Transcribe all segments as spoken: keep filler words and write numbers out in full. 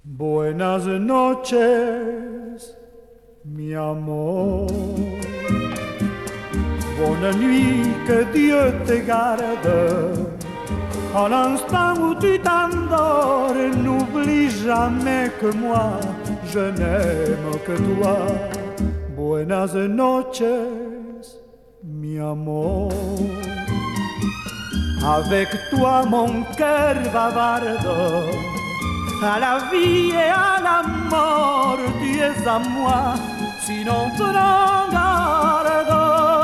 Buenas noches, mi amor. Bonne nuit, que Dieu te garde. À l'instant où tu t'endors, n'oublie jamais que moi, je n'aime que toi. Buenas noches, mi amor. Avec toi mon cœur bavarde, à la vie et à la mort, tu es à moi, sinon tu n'en garde.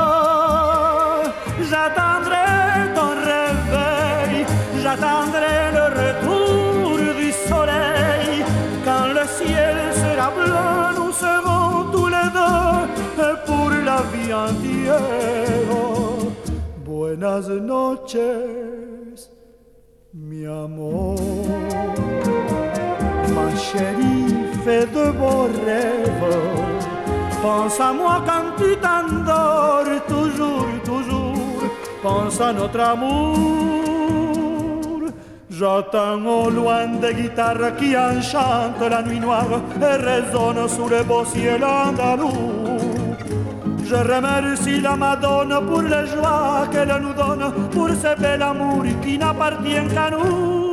J'attendrai ton réveil, j'attendrai le retour du soleil. Quand le ciel sera bleu, nous serons tous les deux pour la vie entière. Buenas noches, mi amor. Ma chérie, fais de beaux rêves. Pense à moi quand tu t'endors, toujours, toujours. Pense à notre amour. J'entends au loin des guitares qui enchantent la nuit noire et résonnent sous le beau ciel andalou. Je remercie la Madone pour les joies qu'elle nous donne, pour ce bel amour qui n'appartient qu'à nous.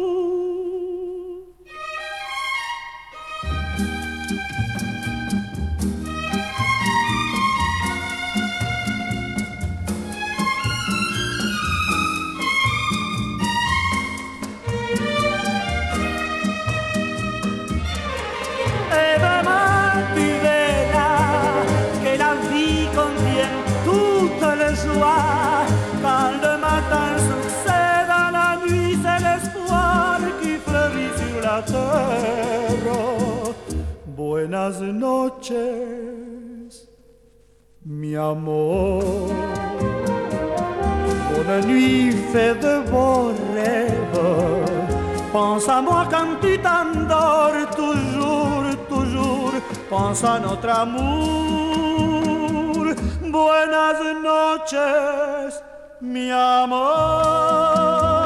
Quand le matin succède à la nuit, c'est l'espoir qui fleurit sur la terre. Buenas noches, mi amor. Bonne nuit, fais de beaux rêves. Pense à moi quand tu t'endors, toujours, toujours. Pense à notre amour. Buenas noches, mi amor.